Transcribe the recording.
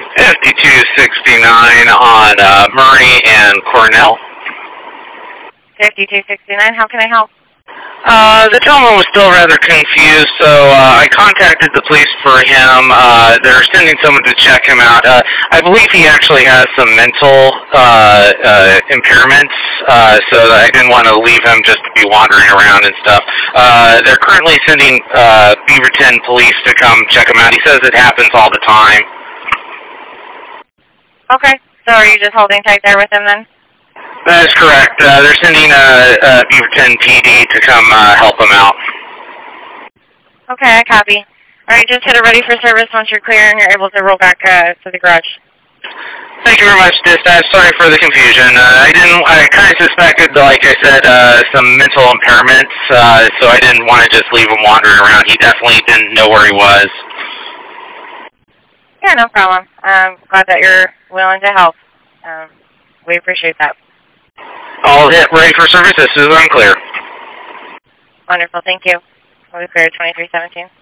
5269 on Murray and Cornell. 5269, how can I help? The gentleman was still rather confused, so I contacted the police for him. They're sending someone to check him out. I believe he actually has some mental impairments, so I didn't want to leave him just to be wandering around and stuff. They're currently sending Beaverton police to come check him out. He says it happens all the time. Okay, so are you just holding tight there with him then? That is correct. They're sending Beaverton PD to come help him out. Okay, I copy. All right, just hit it ready for service. Once you're clear and you're able to roll back to the garage. Thank you very much, Dispatch. Sorry for the confusion. I kind of suspected, like I said, some mental impairments, so I didn't want to just leave him wandering around. He definitely didn't know where he was. Yeah, no problem. I'm glad that you're willing to help. We appreciate that. All hit ready for service as soon as I'm clear. Wonderful, thank you. We'll be clear 2317.